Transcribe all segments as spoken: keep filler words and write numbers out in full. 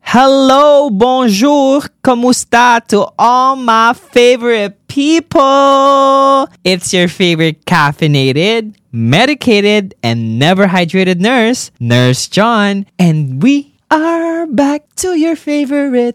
Hello, bonjour, kumusta to all my favorite people. It's your favorite caffeinated, medicated, and never hydrated nurse, Nurse John, and we are back to your favorite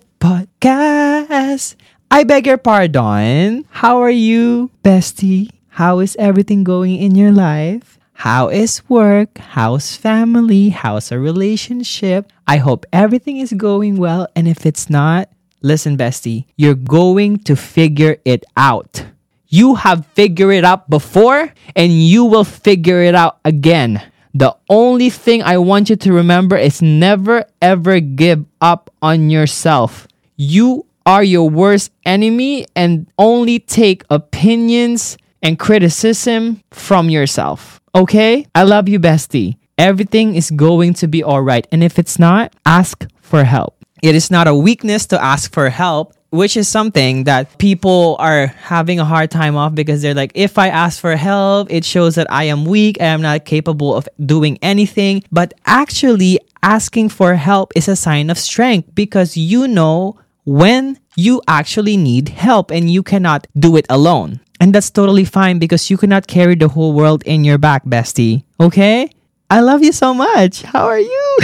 podcast. I beg your pardon. How are you, bestie? How is everything going in your life? How is work? How's family? How's a relationship? I hope everything is going well. And if it's not, listen, bestie, you're going to figure it out. You have figured it out before and you will figure it out again. The only thing I want you to remember is never ever give up on yourself. You are your worst enemy and only take opinions and criticism from yourself. Okay? I love you, bestie. Everything is going to be all right. And if it's not, ask for help. It is not a weakness to ask for help, which is something that people are having a hard time of because they're like, if I ask for help, it shows that I am weak, I am not capable of doing anything. But actually, asking for help is a sign of strength because you know when you actually need help and you cannot do it alone. And that's totally fine because you cannot carry the whole world in your back, bestie. Okay? I love you so much. How are you?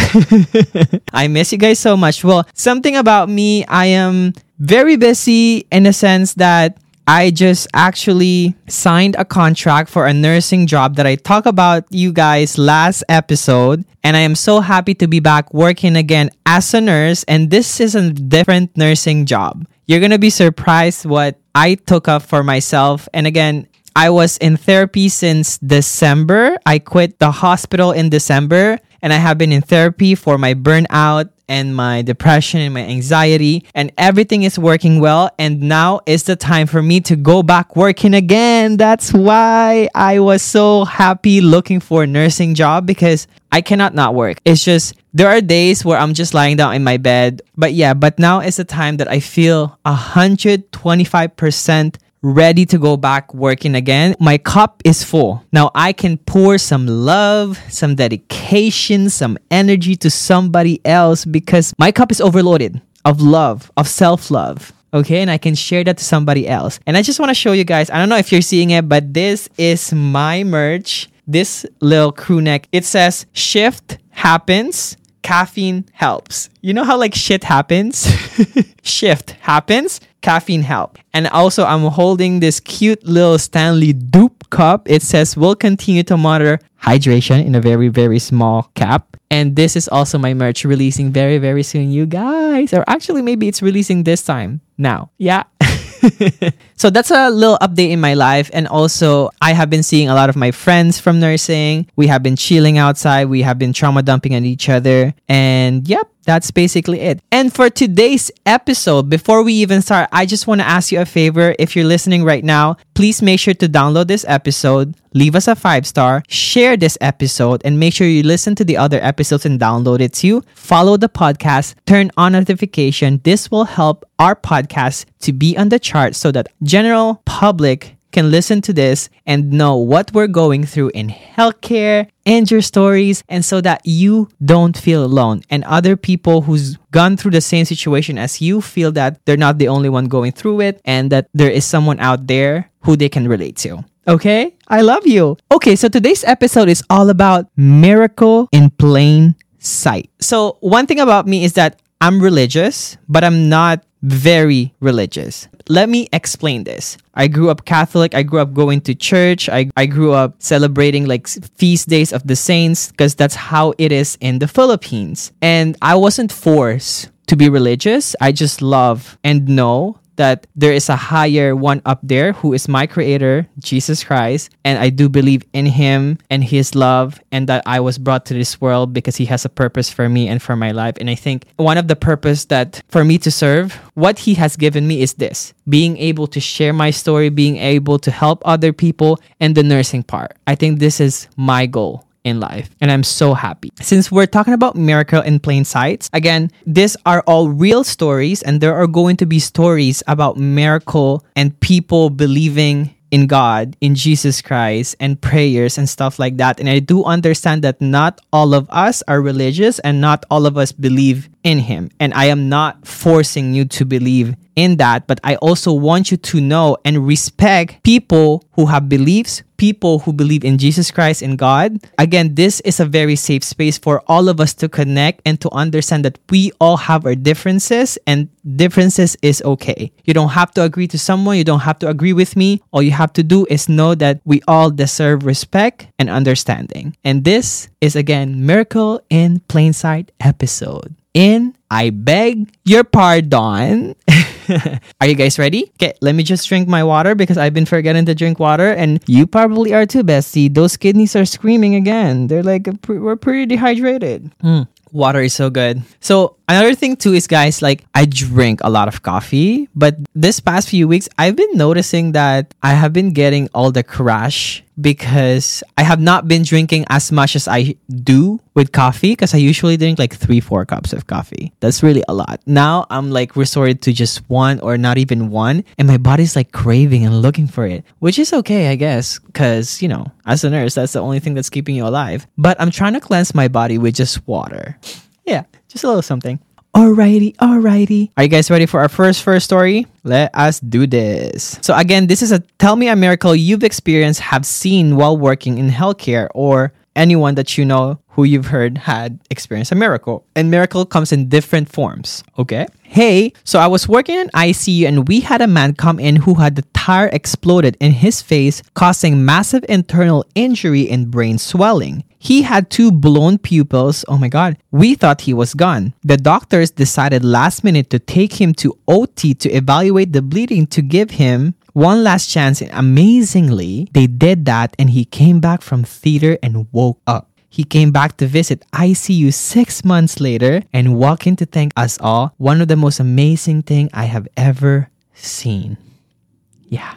I miss you guys so much. Well, something about me, I am very busy in the sense that I just actually signed a contract for a nursing job that I talked about you guys last episode. And I am so happy to be back working again as a nurse. And this is a different nursing job. You're going to be surprised what I took up for myself. And again, I was in therapy since December. I quit the hospital in December. And I have been in therapy for my burnout and my depression and my anxiety. And everything is working well. And now is the time for me to go back working again. That's why I was so happy looking for a nursing job because I cannot not work. It's just, there are days where I'm just lying down in my bed. But yeah, but now is the time that I feel one hundred twenty-five percent ready to go back working again. My cup is full. Now I can pour some love, some dedication, some energy to somebody else because my cup is overloaded of love, of self-love. Okay, and I can share that to somebody else. And I just want to show you guys, I don't know if you're seeing it, but this is my merch. This little crew neck. It says, shift happens, caffeine helps. You know how like shit happens? Shift happens, caffeine help. And also I'm holding this cute little Stanley Dupe cup. It says, we'll continue to monitor hydration in a very, very small cap. And this is also my merch releasing very, very soon, you guys. Or actually, maybe it's releasing this time now. Yeah. So that's a little update in my life. And also, I have been seeing a lot of my friends from nursing. We have been chilling outside. We have been trauma dumping on each other. And yep, that's basically it. And for today's episode, before we even start, I just want to ask you a favor. If you're listening right now, please make sure to download this episode, leave us a five star, share this episode, and make sure you listen to the other episodes and download it too. Follow the podcast, turn on notification. This will help our podcast to be on the chart so that general public can listen to this and know what we're going through in healthcare and your stories, and so that you don't feel alone and other people who's gone through the same situation as you feel that they're not the only one going through it and that there is someone out there who they can relate to. Okay? I love you. Okay, so today's episode is all about miracle in plain sight. So one thing about me is that I'm religious, but I'm not very religious. Let me explain this. I grew up Catholic. I grew up going to church. I, I grew up celebrating like feast days of the saints because that's how it is in the Philippines. And I wasn't forced to be religious. I just love and know that there is a higher one up there who is my creator, Jesus Christ. And I do believe in him and his love, and that I was brought to this world because he has a purpose for me and for my life. And I think one of the purpose that for me to serve, what he has given me is this, being able to share my story, being able to help other people, and the nursing part. I think this is my goal in life, and I'm so happy. Since we're talking about miracle in plain sight, again, these are all real stories, and there are going to be stories about miracle and people believing in God, in Jesus Christ, and prayers and stuff like that. And I do understand that not all of us are religious and not all of us believe in Him. And I am not forcing you to believe in that, but I also want you to know and respect people who have beliefs, people who believe in Jesus Christ and God. Again, this is a very safe space for all of us to connect and to understand that we all have our differences, and differences is okay. You don't have to agree to someone. You don't have to agree with me. All you have to do is know that we all deserve respect and understanding. And this is, again, Miracle in Plain Sight episode. In I beg your pardon. Are you guys ready? Okay, let me just drink my water because I've been forgetting to drink water, and you probably are too, bestie. Those kidneys are screaming again. They're like, we're pretty dehydrated. Mm. Water is so good. So another thing too is, guys, like I drink a lot of coffee, but this past few weeks, I've been noticing that I have been getting all the crash because I have not been drinking as much as I do with coffee, because I usually drink like three, four cups of coffee. That's really a lot. Now I'm like resorted to just one or not even one, and my body's like craving and looking for it, which is okay, I guess, because, you know, as a nurse, that's the only thing that's keeping you alive. But I'm trying to cleanse my body with just water. Yeah, just a little something. Alrighty, alrighty. Are you guys ready for our first first story? Let us do this. So again, this is a tell me a miracle you've experienced, have seen while working in healthcare, or anyone that you know who you've heard had experienced a miracle. And miracle comes in different forms, okay? Hey, so I was working in I C U and we had a man come in who had the tire exploded in his face, causing massive internal injury and brain swelling. He had two blown pupils. Oh my God. We thought he was gone. The doctors decided last minute to take him to O T to evaluate the bleeding to give him one last chance. And amazingly, they did that and he came back from theater and woke up. He came back to visit I C U six months later and walked in to thank us all. One of the most amazing things I have ever seen. Yeah.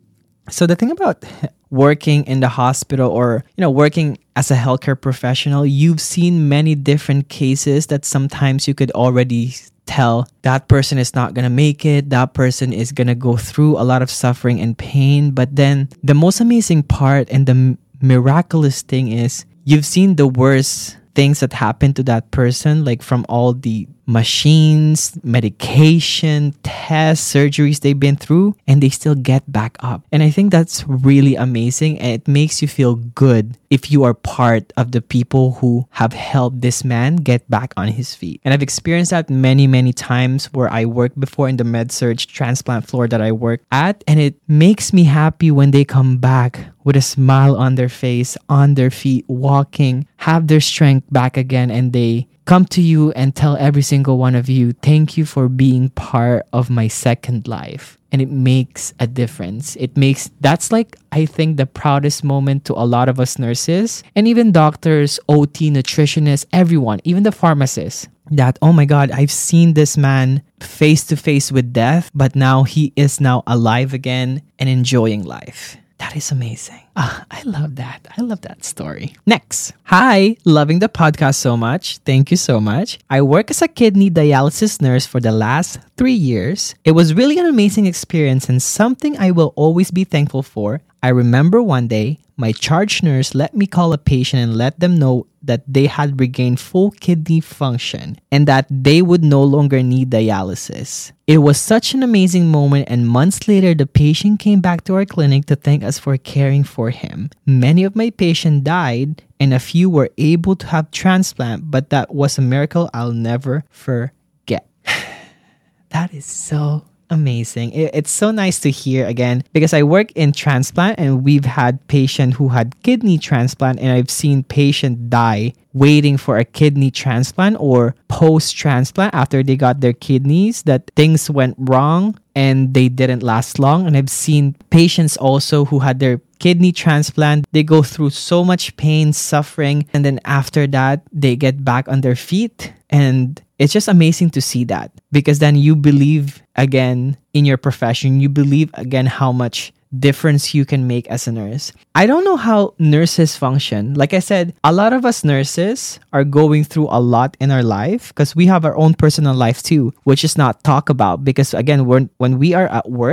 So the thing about working in the hospital, or, you know, working as a healthcare professional, you've seen many different cases that sometimes you could already tell that person is not going to make it. That person is going to go through a lot of suffering and pain. But then the most amazing part and the m- miraculous thing is you've seen the worst things that happen to that person, like from all the machines, medication, tests, surgeries they've been through, and they still get back up. And I think that's really amazing, and it makes you feel good if you are part of the people who have helped this man get back on his feet. And I've experienced that many, many times where I worked before in the med-surg transplant floor that I work at, and it makes me happy when they come back with a smile on their face, on their feet, walking, have their strength back again, and they come to you and tell every single one of you, thank you for being part of my second life. And it makes a difference. It makes, that's like, I think, the proudest moment to a lot of us nurses and even doctors, O T, nutritionists, everyone, even the pharmacists, that, oh my God, I've seen this man face to face with death, but now he is now alive again and enjoying life. That is amazing. Ah, I love that. I love that story. Next. Hi, loving the podcast so much. Thank you so much. I work as a kidney dialysis nurse for the last three years. It was really an amazing experience and something I will always be thankful for. I remember one day, my charge nurse let me call a patient and let them know that they had regained full kidney function and that they would no longer need dialysis. It was such an amazing moment, and months later, the patient came back to our clinic to thank us for caring for him. Many of my patients died, and a few were able to have transplant, but that was a miracle I'll never forget. That is so amazing. It, it's so nice to hear again, because I work in transplant and we've had patients who had kidney transplant, and I've seen patients die waiting for a kidney transplant or post-transplant after they got their kidneys, that things went wrong and they didn't last long. And I've seen patients also who had their kidney transplant, they go through so much pain, suffering, and then after that, they get back on their feet. And it's just amazing to see that, because then you believe again in your profession, you believe again how much difference you can make as a nurse. I don't know how nurses function. Like I said, a lot of us nurses are going through a lot in our life because we have our own personal life too, which is not talked about, because again, when when we are at work,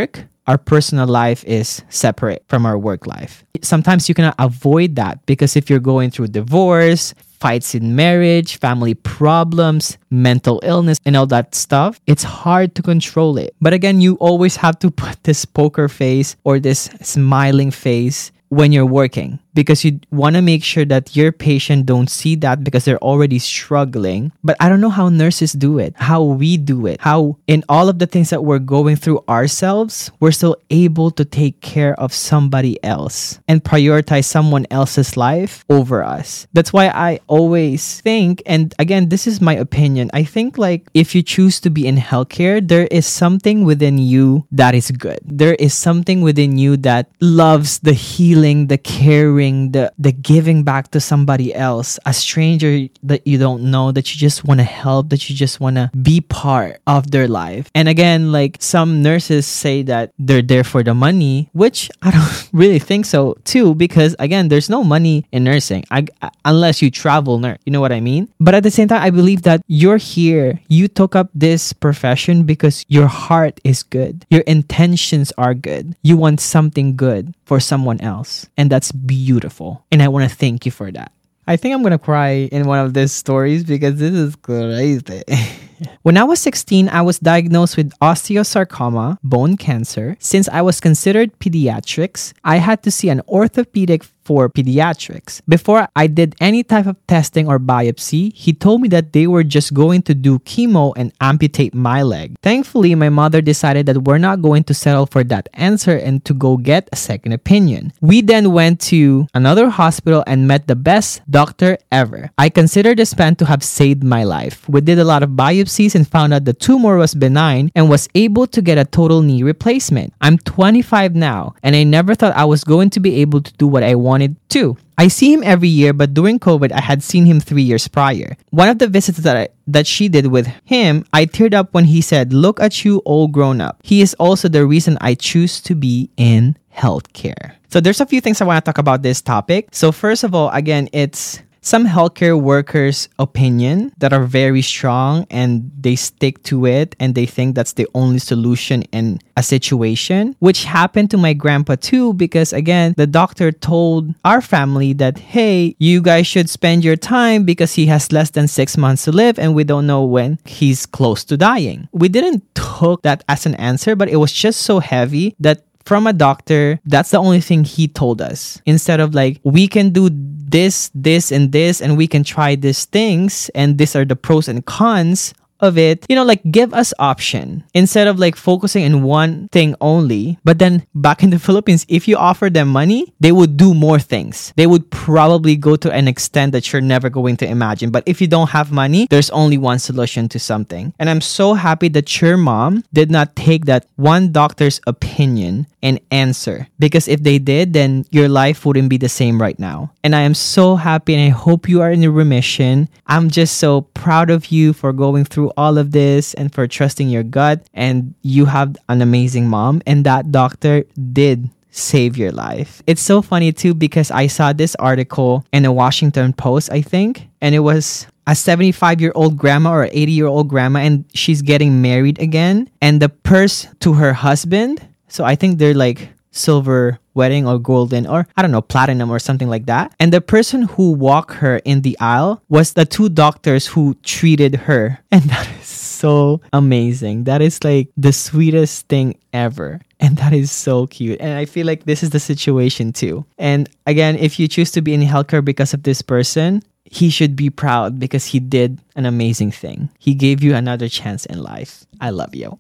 our personal life is separate from our work life. Sometimes you cannot avoid that because if you're going through divorce, fights in marriage, family problems, mental illness, and all that stuff, it's hard to control it. But again, you always have to put this poker face or this smiling face when you're working, because you want to make sure that your patient don't see that because they're already struggling. But I don't know how nurses do it, how we do it, how in all of the things that we're going through ourselves, we're still able to take care of somebody else and prioritize someone else's life over us. That's why I always think, and again, this is my opinion, I think like if you choose to be in healthcare, there is something within you that is good. There is something within you that loves the healing, the caring, the the giving back to somebody else, a stranger that you don't know, that you just want to help, that you just want to be part of their life. And again, like some nurses say that they're there for the money, which I don't really think so too, because again, there's no money in nursing I, unless you travel nurse, you know what I mean? But at the same time, I believe that you're here, you took up this profession because your heart is good, your intentions are good, you want something good for someone else, and that's beautiful, and I want to thank you for that. I think I'm gonna cry in one of these stories because this is crazy. When I was sixteen, I was diagnosed with osteosarcoma, bone cancer. Since I was considered pediatrics, I had to see an orthopedic for pediatrics. Before I did any type of testing or biopsy, he told me that they were just going to do chemo and amputate my leg. Thankfully, my mother decided that we're not going to settle for that answer and to go get a second opinion. We then went to another hospital and met the best doctor ever. I consider this man to have saved my life. We did a lot of biopsies and found out the tumor was benign and was able to get a total knee replacement. I'm twenty-five now, and I never thought I was going to be able to do what I wanted to. I see him every year, but during COVID, I had seen him three years prior. One of the visits that I, that she did with him, I teared up when he said, "Look at you all grown up." He is also the reason I choose to be in healthcare. So there's a few things I want to talk about this topic. So first of all, again, it's some healthcare workers' opinion that are very strong and they stick to it and they think that's the only solution in a situation, which happened to my grandpa too, because again, the doctor told our family that, hey, you guys should spend your time because he has less than six months to live and we don't know when he's close to dying. We didn't took that as an answer, but it was just so heavy that from a doctor, that's the only thing he told us. Instead of like, we can do this, this, and this, and we can try these things, and these are the pros and cons of it, you know, like give us option instead of like focusing in one thing only. But then back in the Philippines, if you offer them money, they would do more things. They would probably go to an extent that you're never going to imagine. But if you don't have money, there's only one solution to something. And I'm so happy that your mom did not take that one doctor's opinion and answer, because if they did, then your life wouldn't be the same right now. And I am so happy and I hope you are in remission. I'm just so proud of you for going through all of this and for trusting your gut, and you have an amazing mom, and that doctor did save your life. It's so funny too because I saw this article in a Washington Post, I think, and it was a seventy-five-year-old grandma or eighty-year-old grandma, and she's getting married again, and the purse to her husband, so I think they're like silver wedding or golden or I don't know, platinum or something like that. And the person who walked her in the aisle was the two doctors who treated her. And that is so amazing. That is like the sweetest thing ever. And that is so cute. And I feel like this is the situation too. And again, if you choose to be in healthcare because of this person, he should be proud because he did an amazing thing. He gave you another chance in life. I love you.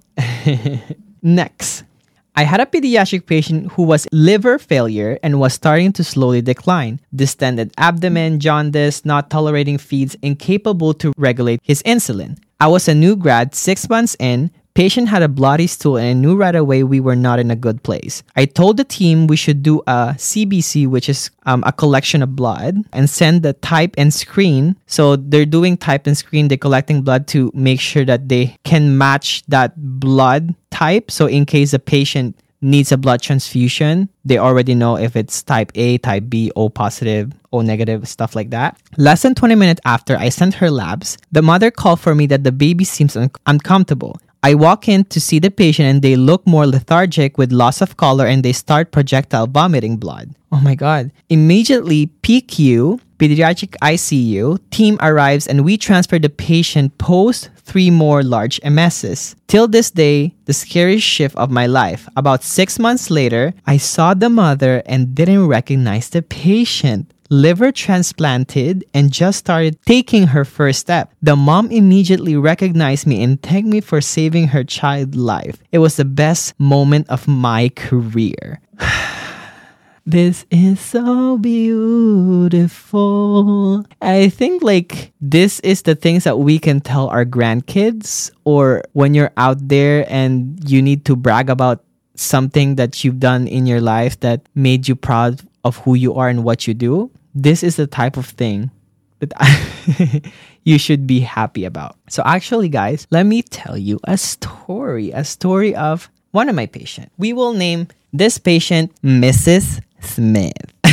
Next. I had a pediatric patient who was liver failure and was starting to slowly decline. Distended abdomen, jaundice, not tolerating feeds, incapable to regulate his insulin. I was a new grad, six months in. Patient had a bloody stool and I knew right away we were not in a good place. I told the team we should do a C B C, which is um, a collection of blood, and send the type and screen. So they're doing type and screen, they're collecting blood to make sure that they can match that blood type. So in case the patient needs a blood transfusion, they already know if it's type A, type B, O positive, O negative, stuff like that. Less than twenty minutes after I sent her labs, the mother called for me that the baby seems un- uncomfortable. I walk in to see the patient and they look more lethargic with loss of color and they start projectile vomiting blood. Oh my God. Immediately, P Q, Pediatric I C U, team arrives and we transfer the patient post three more large M Ss. Till this day, the scariest shift of my life. About six months later, I saw the mother and didn't recognize the patient. Liver transplanted and just started taking her first step. The mom immediately recognized me and thanked me for saving her child's life. It was the best moment of my career. This is so beautiful. I think like this is the things that we can tell our grandkids, or when you're out there and you need to brag about something that you've done in your life that made you proud of who you are and what you do. This is the type of thing that I you should be happy about. So actually, guys, let me tell you a story, a story of one of my patients. We will name this patient Missus Smith.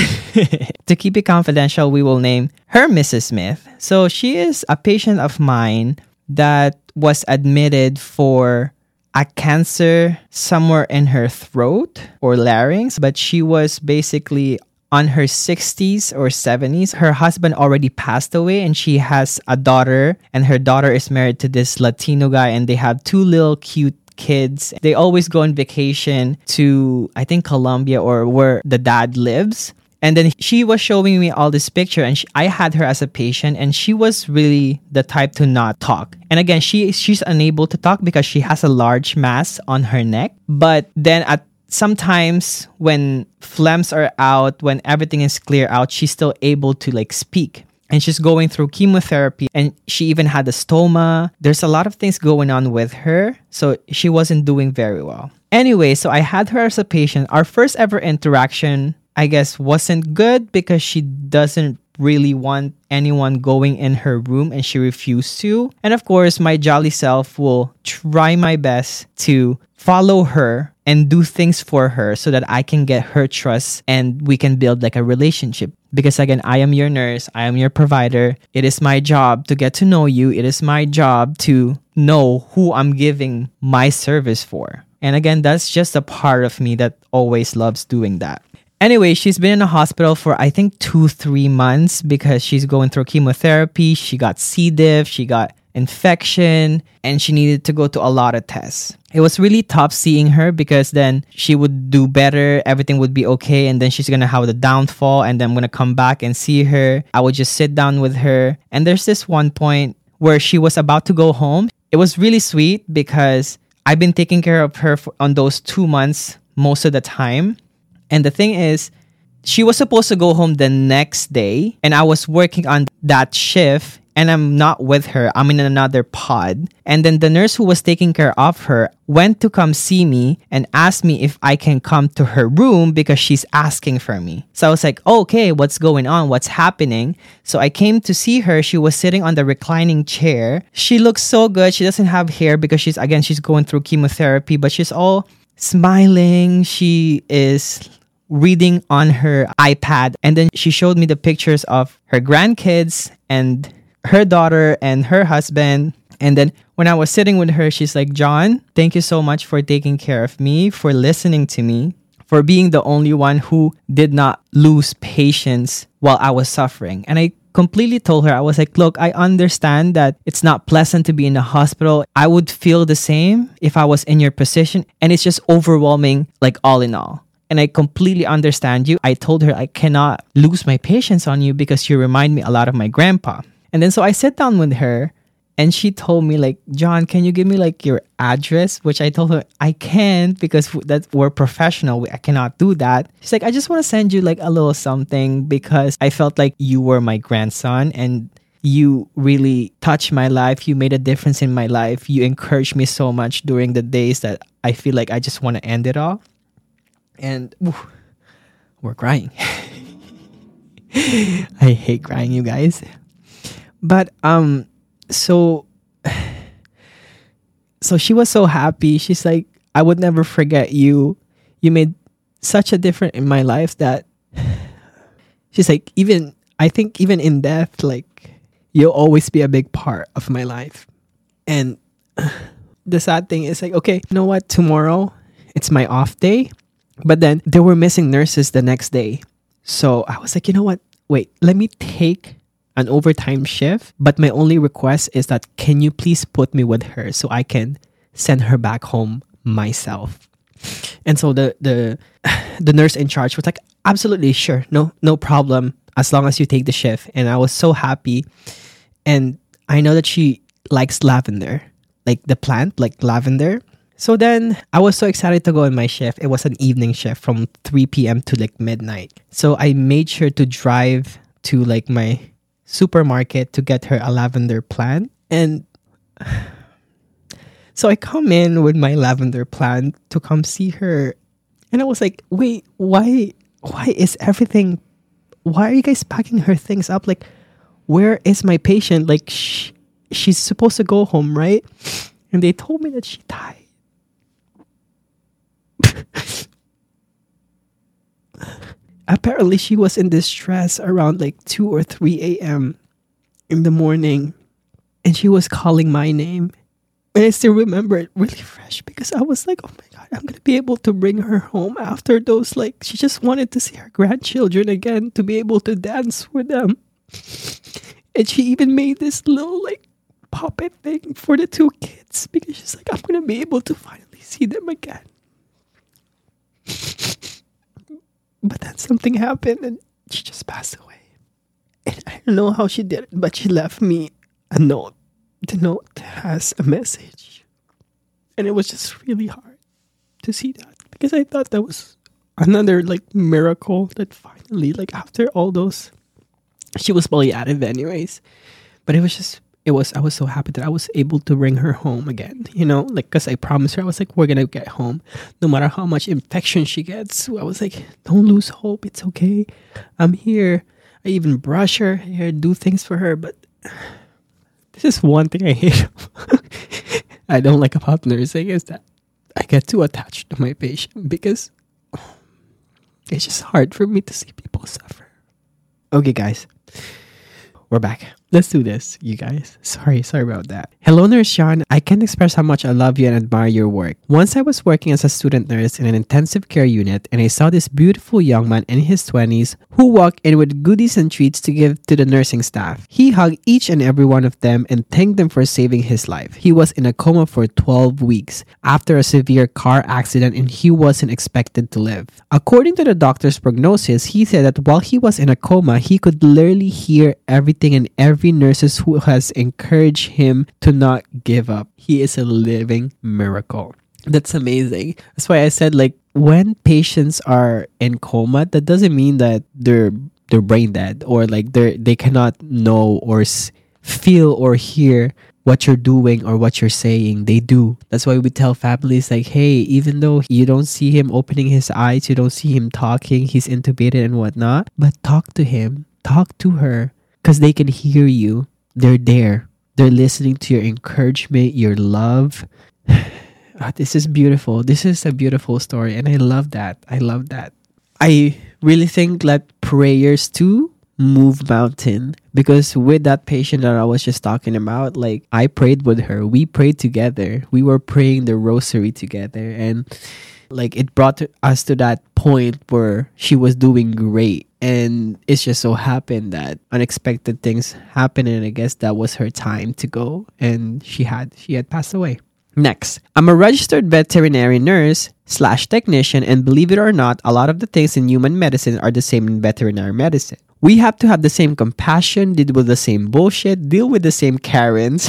To keep it confidential, we will name her Missus Smith. So she is a patient of mine that was admitted for a cancer somewhere in her throat or larynx, but she was basically on her sixties or seventies. Her husband already passed away and she has a daughter, and her daughter is married to this Latino guy and they have two little cute kids. They always go on vacation to, I think, Colombia or where the dad lives. And then she was showing me all this picture and she, I had her as a patient and she was really the type to not talk. And again, she she's unable to talk because she has a large mass on her neck. But then at sometimes when phlegms are out, when everything is clear out, she's still able to like speak. And she's going through chemotherapy and she even had a stoma. There's a lot of things going on with her. So she wasn't doing very well. Anyway, so I had her as a patient. Our first ever interaction, I guess, wasn't good because she doesn't really want anyone going in her room and she refused to. And of course, my jolly self will try my best to follow her and do things for her so that I can get her trust and we can build like a relationship. Because again, I am your nurse, I am your provider. It is my job to get to know you. It is my job to know who I'm giving my service for. And again, that's just a part of me that always loves doing that. Anyway, she's been in a hospital for I think two, three months because she's going through chemotherapy. She got C. diff, she got infection, and she needed to go to a lot of tests. It was really tough seeing her because then she would do better, everything would be okay, and then she's gonna have the downfall, and then I'm gonna come back and see her. I would just sit down with her, and there's this one point where she was about to go home. It was really sweet because I've been taking care of her for, on those two months most of the time. And the thing is, she was supposed to go home the next day, and I was working on that shift, and I'm not with her. I'm in another pod. And then the nurse who was taking care of her went to come see me and asked me if I can come to her room because she's asking for me. So I was like, oh, okay, what's going on? What's happening? So I came to see her. She was sitting on the reclining chair. She looks so good. She doesn't have hair because she's, again, she's going through chemotherapy, but she's all smiling. She is reading on her iPad. And then she showed me the pictures of her grandkids and her daughter and her husband. And then when I was sitting with her, she's like, John, thank you so much for taking care of me, for listening to me, for being the only one who did not lose patience while I was suffering. And I completely told her, I was like, look, I understand that it's not pleasant to be in the hospital. I would feel the same if I was in your position. And it's just overwhelming, like all in all. And I completely understand you. I told her I cannot lose my patience on you because you remind me a lot of my grandpa. And then so I sat down with her and she told me like, John, can you give me like your address? Which I told her I can't because that we're professional. I cannot do that. She's like, I just want to send you like a little something because I felt like you were my grandson and you really touched my life. You made a difference in my life. You encouraged me so much during the days that I feel like I just want to end it all. And ooh, we're crying. I hate crying, you guys. But um, so so she was so happy. She's like, I would never forget you. You made such a difference in my life that she's like, even I think even in death, like you'll always be a big part of my life. And the sad thing is like, okay, you know what? Tomorrow, it's my off day. But then there were missing nurses the next day. So I was like, you know what? Wait, let me take an overtime shift. But my only request is that can you please put me with her so I can send her back home myself? And so the the the nurse in charge was like, absolutely, sure, no no problem, as long as you take the shift. And I was so happy. And I know that she likes lavender, like the plant, like lavender. So then I was so excited to go in my shift. It was an evening shift from three p.m. to like midnight. So I made sure to drive to like my supermarket to get her a lavender plant. And so I come in with my lavender plant to come see her. And I was like, wait, why why is everything, why are you guys packing her things up? Like, where is my patient? Like, sh- she's supposed to go home, right? And they told me that she died. Apparently, she was in distress around like two or three a.m. in the morning. And she was calling my name. And I still remember it really fresh because I was like, oh my God, I'm going to be able to bring her home after those. Like, she just wanted to see her grandchildren again, to be able to dance with them. And she even made this little like puppet thing for the two kids because she's like, I'm going to be able to finally see them again. But then something happened and she just passed away. And I don't know how she did it, but she left me a note. The note has a message. And it was just really hard to see that because I thought that was another like miracle that finally, like after all those, she was palliative anyways. But it was just, it was, I was so happy that I was able to bring her home again, you know, like, because I promised her, I was like, we're going to get home no matter how much infection she gets. I was like, don't lose hope. It's okay. I'm here. I even brush her hair, do things for her. But this is one thing I hate. I don't like about nursing is that I get too attached to my patient because it's just hard for me to see people suffer. Okay, guys. We're back. Let's do this, you guys. Sorry, sorry about that. Hello, Nurse Sean. I can't express how much I love you and admire your work. Once I was working as a student nurse in an intensive care unit and I saw this beautiful young man in his twenties who walked in with goodies and treats to give to the nursing staff. He hugged each and every one of them and thanked them for saving his life. He was in a coma for twelve weeks after a severe car accident and he wasn't expected to live. According to the doctor's prognosis, he said that while he was in a coma, he could literally hear everything and every nurses who has encouraged him to not give up. He is a living miracle. That's amazing. That's why I said, like, when patients are in coma, that doesn't mean that they're they're brain dead or like they they cannot know or s- feel or hear what you're doing or what you're saying. They do. That's why we tell families like, hey, even though you don't see him opening his eyes, you don't see him talking, he's intubated and whatnot, but talk to him, talk to her. Because they can hear you. They're there. They're listening to your encouragement, your love. Oh, this is beautiful. This is a beautiful story. And I love that. I love that. I really think that prayers too move mountain. Because with that patient that I was just talking about, like I prayed with her. We prayed together. We were praying the rosary together. And like it brought us to that point where she was doing great. And it's just so happened that unexpected things happened, and I guess that was her time to go, and she had she had passed away. Next, I'm a registered veterinary nurse slash technician, and believe it or not, a lot of the things in human medicine are the same in veterinary medicine. We have to have the same compassion, deal with the same bullshit, deal with the same Karens.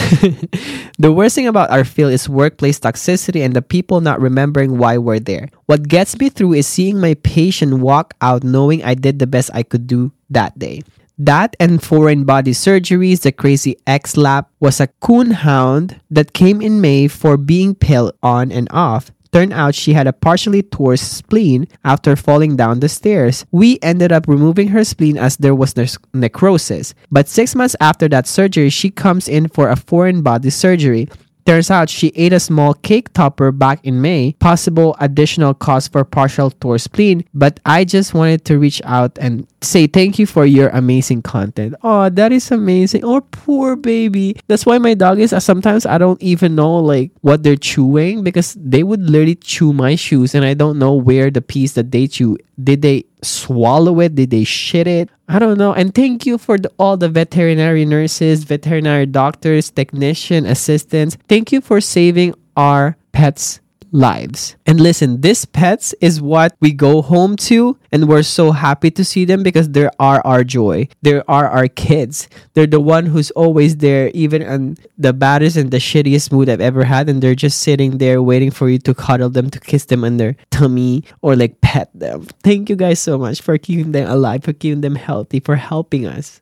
The worst thing about our field is workplace toxicity and the people not remembering why we're there. What gets me through is seeing my patient walk out knowing I did the best I could do that day. That and foreign body surgeries, the crazy X-lap was a coonhound that came in May for being pale on and off. Turned out she had a partially torn spleen after falling down the stairs. We ended up removing her spleen as there was ne- necrosis. But six months after that surgery, she comes in for a foreign body surgery. Turns out she ate a small cake topper back in May, possible additional cause for partial torn spleen, but I just wanted to reach out and say thank you for your amazing content. Oh, that is amazing. Oh, poor baby. That's why my dog is, uh, sometimes I don't even know like what they're chewing because they would literally chew my shoes and I don't know where the piece that they chew, did they swallow it? Did they shit it? I don't know. And thank you for the, all the veterinary nurses, veterinary doctors, technician, assistants. Thank you for saving our pets' lives. And listen, this pets is what we go home to, and we're so happy to see them because they are our joy. They are our kids. They're the one who's always there, even in the baddest and the shittiest mood I've ever had, and they're just sitting there waiting for you to cuddle them, to kiss them on their tummy or like pet them. Thank you guys so much for keeping them alive, for keeping them healthy, for helping us.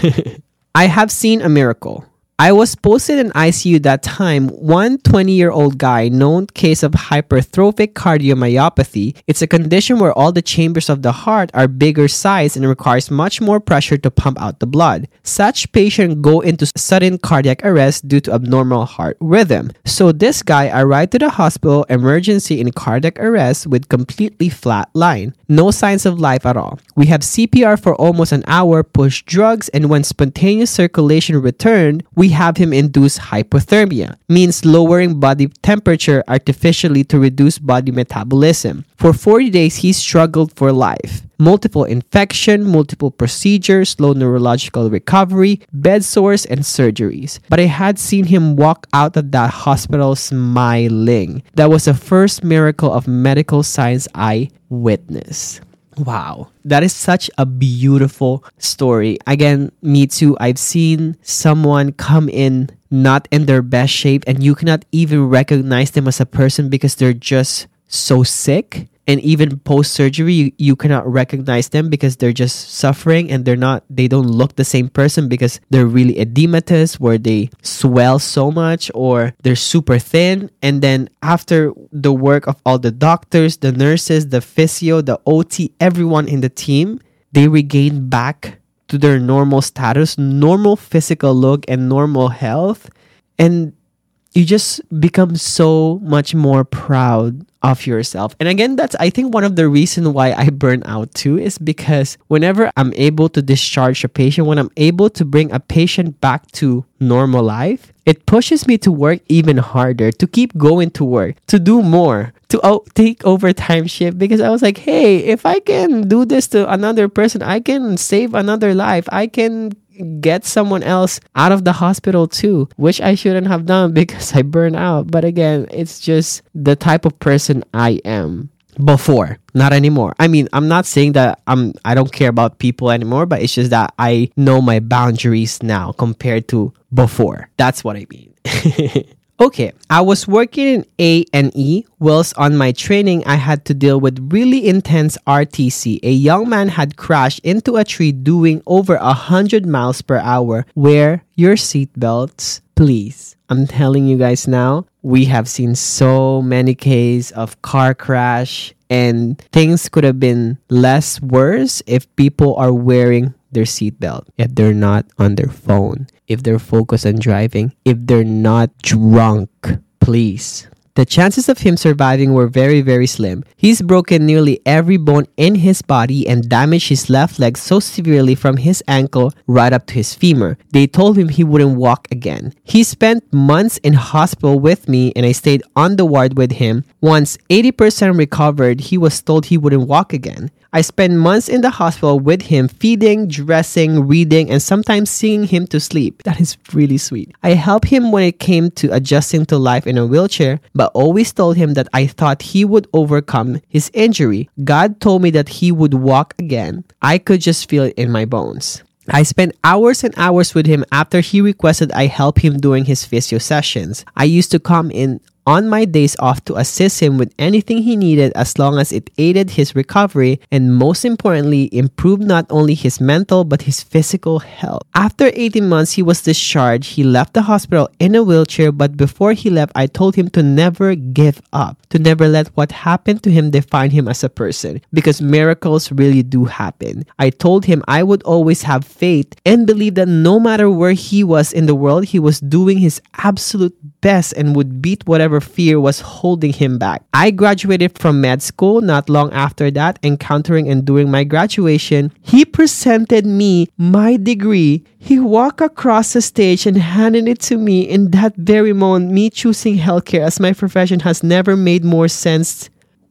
I have seen a miracle. I was posted in I C U that time. One twenty-year-old guy, known case of hypertrophic cardiomyopathy. It's a condition where all the chambers of the heart are bigger size and requires much more pressure to pump out the blood. Such patients go into sudden cardiac arrest due to abnormal heart rhythm. So this guy arrived to the hospital emergency in cardiac arrest with completely flat line. No signs of life at all. We have C P R for almost an hour, push drugs, and when spontaneous circulation returned, we have him induce hypothermia, means lowering body temperature artificially to reduce body metabolism. For forty days, he struggled for life. Multiple infection, multiple procedures, slow neurological recovery, bed sores, and surgeries. But I had seen him walk out of that hospital smiling. That was the first miracle of medical science I witnessed. Wow, that is such a beautiful story. Again, me too. I've seen someone come in not in their best shape and you cannot even recognize them as a person because they're just so sick. And even post-surgery, you, you cannot recognize them because they're just suffering and they're not, they don't look the same person because they're really edematous, where they swell so much or they're super thin. And then after the work of all the doctors, the nurses, the physio, the O T, everyone in the team, they regain back to their normal status, normal physical look and normal health. And you just become so much more proud of yourself. And again, that's, I think, one of the reasons why I burn out too, is because whenever I'm able to discharge a patient, when I'm able to bring a patient back to normal life, it pushes me to work even harder, to keep going to work, to do more, to o- take overtime shift, because I was like, hey, if I can do this to another person, I can save another life. I can get someone else out of the hospital too, which I shouldn't have done because I burned out. But again, it's just the type of person I am before, not anymore. I mean, I'm not saying that I'm I don't care about people anymore, but it's just that I know my boundaries now compared to before. That's what I mean. Okay, I was working in A and E. Whilst on my training, I had to deal with really intense R T C. A young man had crashed into a tree doing over one hundred miles per hour. Wear your seatbelts, please. I'm telling you guys now, we have seen so many cases of car crash, and things could have been less worse if people are wearing their seatbelt, if they're not on their phone, if they're focused on driving, if they're not drunk, please. The chances of him surviving were very, very slim. He's broken nearly every bone in his body and damaged his left leg so severely from his ankle right up to his femur. They told him he wouldn't walk again. He spent months in hospital with me and I stayed on the ward with him. Once eighty percent recovered, he was told he wouldn't walk again. I spent months in the hospital with him, feeding, dressing, reading, and sometimes singing him to sleep. That is really sweet. I helped him when it came to adjusting to life in a wheelchair, but always told him that I thought he would overcome his injury. God told me that he would walk again. I could just feel it in my bones. I spent hours and hours with him after he requested I help him during his physio sessions. I used to come in on my days off to assist him with anything he needed as long as it aided his recovery and most importantly improved not only his mental but his physical health. After eighteen months he was discharged. He left the hospital in a wheelchair, but before he left I told him to never give up, to never let what happened to him define him as a person, because miracles really do happen. I told him I would always have faith and believe that no matter where he was in the world, he was doing his absolute best and would beat whatever fear was holding him back. I graduated from med school not long after that. Encountering and during my graduation, he presented me my degree. He walked across the stage and handed it to me. In that very moment, me choosing healthcare as my profession has never made more sense.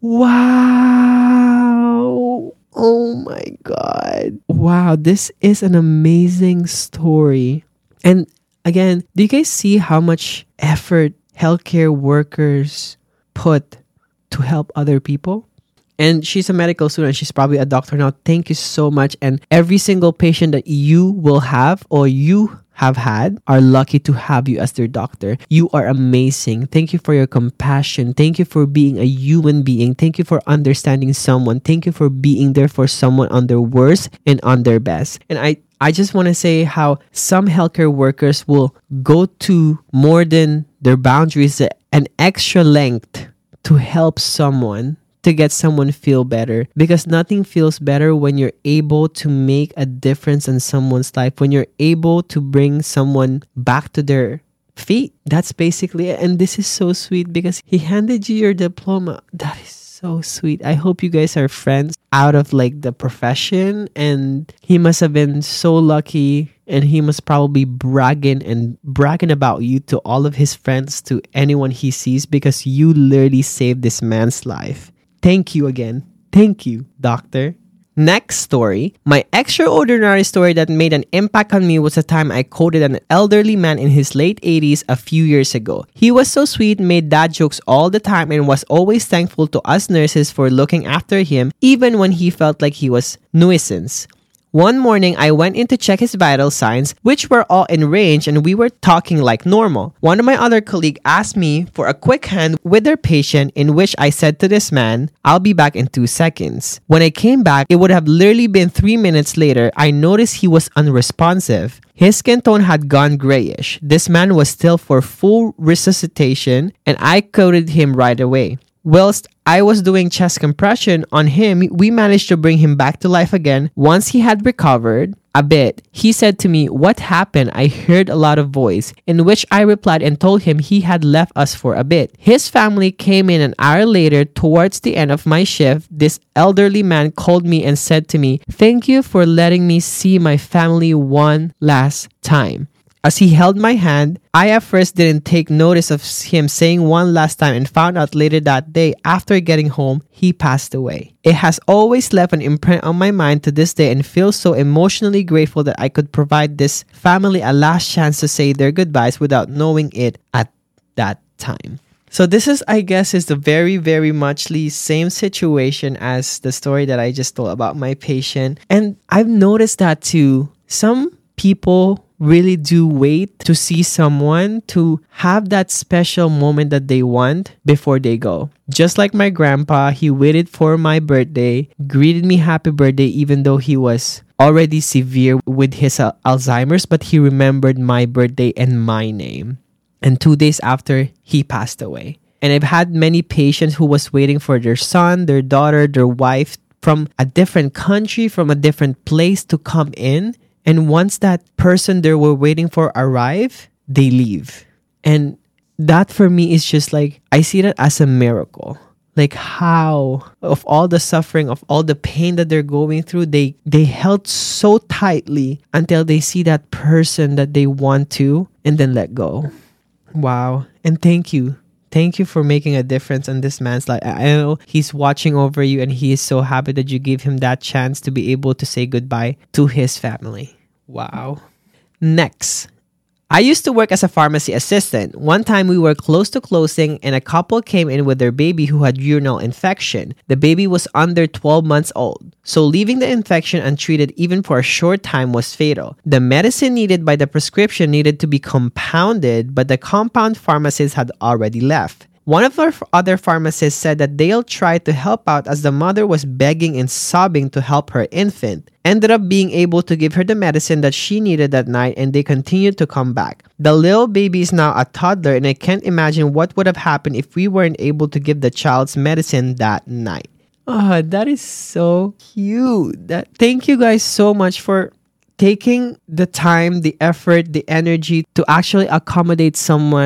Wow. Oh my God. Wow, this is an amazing story. And again, do you guys see how much effort healthcare workers put to help other people? And she's a medical student. She's probably a doctor now. Thank you so much. And every single patient that you will have or you have had are lucky to have you as their doctor. You are amazing. Thank you for your compassion. Thank you for being a human being. Thank you for understanding someone. Thank you for being there for someone on their worst and on their best. And I I just want to say how some healthcare workers will go to more than their boundaries, an extra length to help someone, to get someone feel better, because nothing feels better when you're able to make a difference in someone's life, when you're able to bring someone back to their feet. That's basically it. And this is so sweet because he handed you your diploma. That is so sweet. I hope you guys are friends out of like the profession, and he must have been so lucky, and he must probably bragging and bragging about you to all of his friends, to anyone he sees, because you literally saved this man's life. Thank you again. Thank you, doctor. Next story. My extraordinary story that made an impact on me was the time I quoted an elderly man in his late eighties a few years ago. He was so sweet, made dad jokes all the time, and was always thankful to us nurses for looking after him, even when he felt like he was nuisance. One morning, I went in to check his vital signs, which were all in range, and we were talking like normal. One of my other colleagues asked me for a quick hand with their patient, in which I said to this man, "I'll be back in two seconds. When I came back, it would have literally been three minutes later, I noticed he was unresponsive. His skin tone had gone grayish. This man was still for full resuscitation, and I coded him right away. Whilst I was doing chest compression on him, we managed to bring him back to life again. Once he had recovered a bit, he said to me, "What happened? I heard a lot of voice," in which I replied and told him he had left us for a bit. His family came in an hour later. Towards the end of my shift, this elderly man called me and said to me, "Thank you for letting me see my family one last time." As he held my hand, I at first didn't take notice of him saying one last time, and found out later that day, after getting home, he passed away. It has always left an imprint on my mind to this day, and feel so emotionally grateful that I could provide this family a last chance to say their goodbyes without knowing it at that time. So this is, I guess, is the very, very muchly same situation as the story that I just told about my patient. And I've noticed that too. Some people really do wait to see someone, to have that special moment that they want before they go. Just like my grandpa, he waited for my birthday, greeted me happy birthday, even though he was already severe with his uh, Alzheimer's, but he remembered my birthday and my name. And two days after, he passed away. And I've had many patients who was waiting for their son, their daughter, their wife from a different country, from a different place to come in. And once that person they were waiting for arrive, they leave. And that for me is just like, I see that as a miracle. Like how, of all the suffering, of all the pain that they're going through, they, they held so tightly until they see that person that they want to, and then let go. Wow. And thank you. Thank you for making a difference in this man's life. I know he's watching over you, and he is so happy that you gave him that chance to be able to say goodbye to his family. Wow. Next. I used to work as a pharmacy assistant. One time we were close to closing, and a couple came in with their baby who had urinary infection. The baby was under twelve months old, so leaving the infection untreated even for a short time was fatal. The medicine needed by the prescription needed to be compounded, but the compound pharmacist had already left. One of our other pharmacists said that they'll try to help out, as the mother was begging and sobbing to help her infant. Ended up being able to give her the medicine that she needed that night, and they continued to come back. The little baby is now a toddler, and I can't imagine what would have happened if we weren't able to give the child's medicine that night. Oh, that is so cute. That, thank you guys so much for taking the time, the effort, the energy to actually accommodate someone who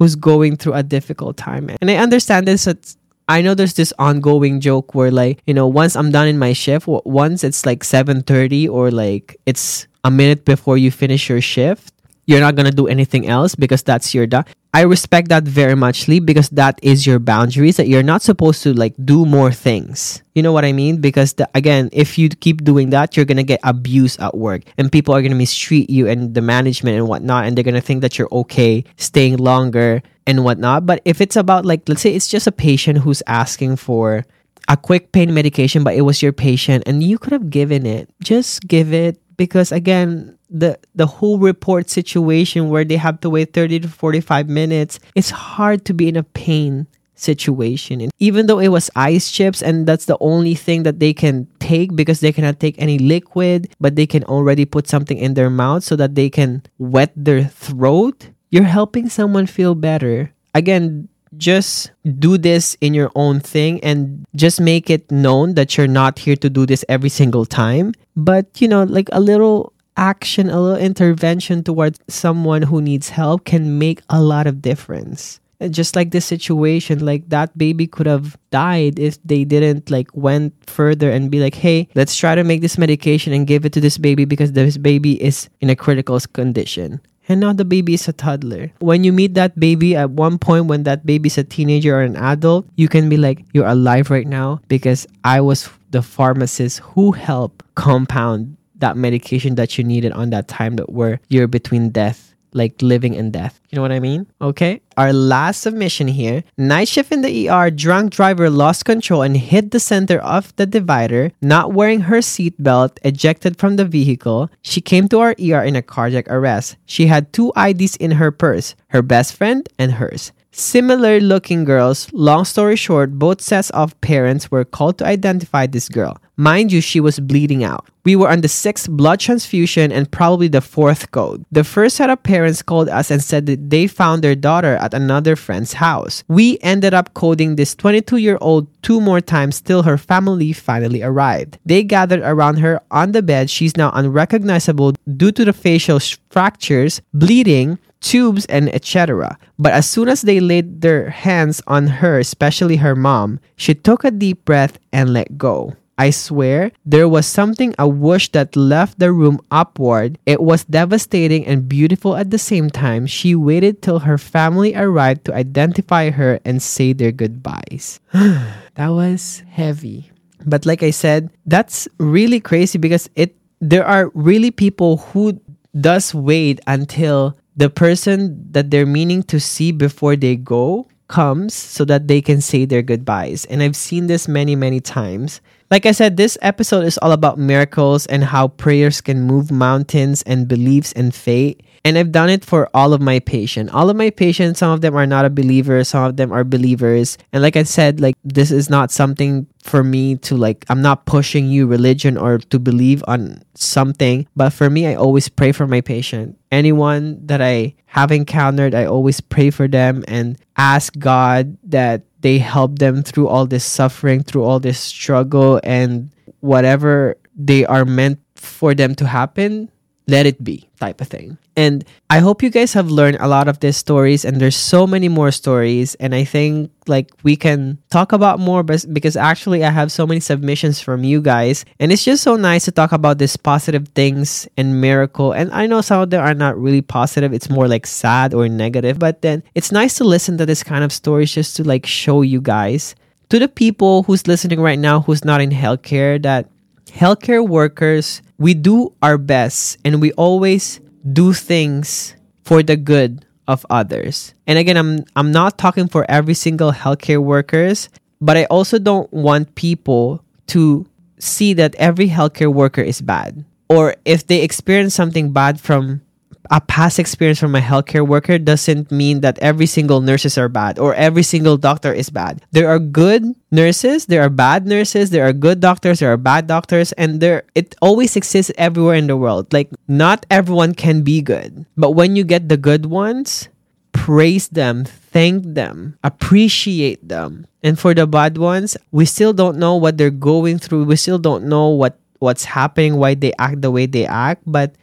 who's going through a difficult time. And I understand this. It's, I know there's this ongoing joke where like, you know, once I'm done in my shift, once it's like seven thirty or like it's a minute before you finish your shift, you're not going to do anything else because that's your done. I respect that very much, Lee, because that is your boundaries, that you're not supposed to like do more things. You know what I mean? Because the, again, if you keep doing that, you're going to get abused at work and people are going to mistreat you and the management and whatnot. And they're going to think that you're okay staying longer and whatnot. But if it's about like, let's say it's just a patient who's asking for a quick pain medication, but it was your patient and you could have given it, just give it. Because again, the the whole report situation where they have to wait thirty to forty-five minutes, it's hard to be in a pain situation. And even though it was ice chips and that's the only thing that they can take because they cannot take any liquid, but they can already put something in their mouth so that they can wet their throat, you're helping someone feel better. Again, just do this in your own thing and just make it known that you're not here to do this every single time. But, you know, like a little action, a little intervention towards someone who needs help can make a lot of difference. And just like this situation, like that baby could have died if they didn't like went further and be like, hey, let's try to make this medication and give it to this baby because this baby is in a critical condition. And now the baby is a toddler. When you meet that baby at one point, when that baby's a teenager or an adult, you can be like, you're alive right now because I was the pharmacist who helped compound that medication that you needed on that time that where you're between death, like living and death. You know what I mean? Okay. Our last submission here. Night shift in the E R, drunk driver lost control and hit the center of the divider, not wearing her seatbelt, ejected from the vehicle. She came to our E R in a cardiac arrest. She had two I Ds in her purse, her best friend and hers. Similar looking girls. Long story short, both sets of parents were called to identify this girl. Mind you, she was bleeding out. We were on the sixth blood transfusion and probably the fourth code. The first set of parents called us and said that they found their daughter at another friend's house. We ended up coding this twenty-two-year-old two more times till her family finally arrived. They gathered around her on the bed. She's now unrecognizable due to the facial sh- fractures, bleeding, tubes, and et cetera. But as soon as they laid their hands on her, especially her mom, she took a deep breath and let go. I swear, there was something, a whoosh that left the room upward. It was devastating and beautiful at the same time. She waited till her family arrived to identify her and say their goodbyes. That was heavy. But like I said, that's really crazy because it there are really people who does wait until the person that they're meaning to see before they go comes so that they can say their goodbyes. And I've seen this many, many times. Like I said, this episode is all about miracles and how prayers can move mountains and beliefs and fate. And I've done it for all of my patients. All of my patients, some of them are not a believer, some of them are believers. And like I said, like this is not something for me to like, I'm not pushing you religion or to believe on something. But for me, I always pray for my patient. Anyone that I have encountered, I always pray for them and ask God that they help them through all this suffering, through all this struggle, and whatever they are meant for them to happen, let it be, type of thing. And I hope you guys have learned a lot of these stories, and there's so many more stories, and I think like we can talk about more but because actually I have so many submissions from you guys, and it's just so nice to talk about these positive things and miracle. And I know some of them are not really positive, it's more like sad or negative, but then it's nice to listen to this kind of stories just to like show you guys, to the people who's listening right now who's not in healthcare, that healthcare workers, we do our best and we always do things for the good of others. And again, I'm I'm not talking for every single healthcare workers, but I also don't want people to see that every healthcare worker is bad. Or if they experience something bad from a past experience from a healthcare worker, doesn't mean that every single nurses are bad or every single doctor is bad. There are good nurses, there are bad nurses, there are good doctors, there are bad doctors, and there it always exists everywhere in the world. Like not everyone can be good, but when you get the good ones, praise them, thank them, appreciate them. And for the bad ones, we still don't know what they're going through. We still don't know what what's happening, why they act the way they act, but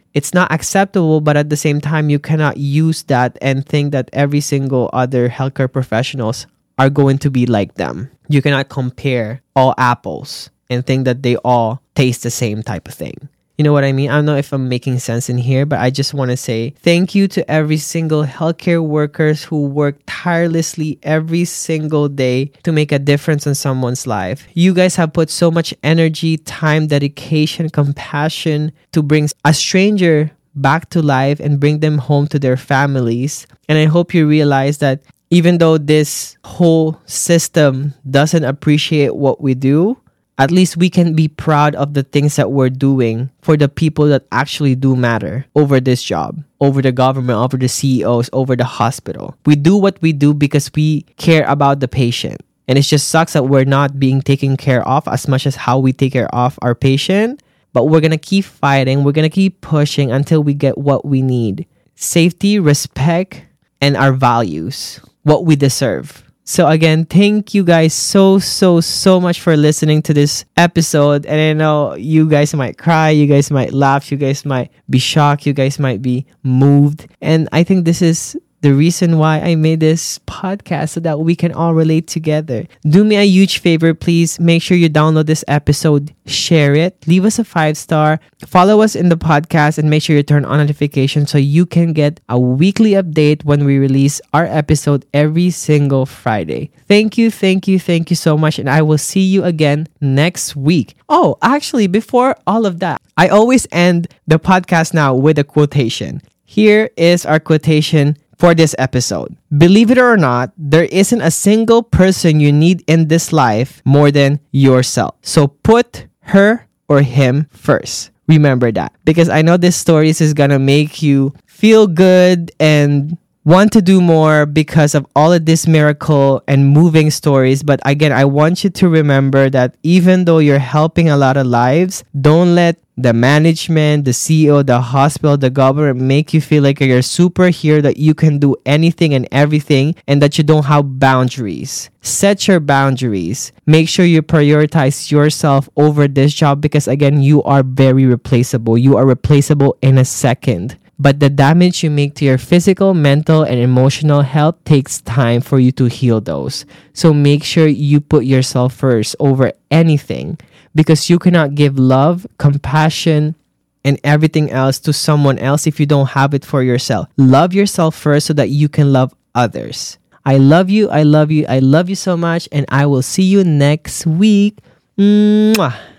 it's not acceptable, but at the same time, you cannot use that and think that every single other healthcare professionals are going to be like them. You cannot compare all apples and think that they all taste the same type of thing. You know what I mean? I don't know if I'm making sense in here, but I just want to say thank you to every single healthcare workers who work tirelessly every single day to make a difference in someone's life. You guys have put so much energy, time, dedication, compassion to bring a stranger back to life and bring them home to their families. And I hope you realize that even though this whole system doesn't appreciate what we do, at least we can be proud of the things that we're doing for the people that actually do matter over this job, over the government, over the C E Os, over the hospital. We do what we do because we care about the patient. And it just sucks that we're not being taken care of as much as how we take care of our patient. But we're going to keep fighting. We're going to keep pushing until we get what we need. Safety, respect, and our values. What we deserve. So again, thank you guys so, so, so much for listening to this episode. And I know you guys might cry, you guys might laugh, you guys might be shocked, you guys might be moved. And I think this is the reason why I made this podcast so that we can all relate together. Do me a huge favor, please. Make sure you download this episode, share it, leave us a five star, follow us in the podcast, and make sure you turn on notifications so you can get a weekly update when we release our episode every single Friday. Thank you, thank you, thank you so much, and I will see you again next week. Oh, actually, before all of that, I always end the podcast now with a quotation. Here is our quotation for this episode. Believe it or not, there isn't a single person you need in this life more than yourself. So put her or him first. Remember that. Because I know this story is gonna make you feel good and want to do more because of all of this miracle and moving stories. But again, I want you to remember that even though you're helping a lot of lives, don't let the management, the C E O, the hospital, the government make you feel like you're a superhero, that you can do anything and everything and that you don't have boundaries. Set your boundaries. Make sure you prioritize yourself over this job because again, you are very replaceable. You are replaceable in a second. But the damage you make to your physical, mental, and emotional health takes time for you to heal those. So make sure you put yourself first over anything because you cannot give love, compassion, and everything else to someone else if you don't have it for yourself. Love yourself first so that you can love others. I love you. I love you. I love you so much. And I will see you next week. Mwah.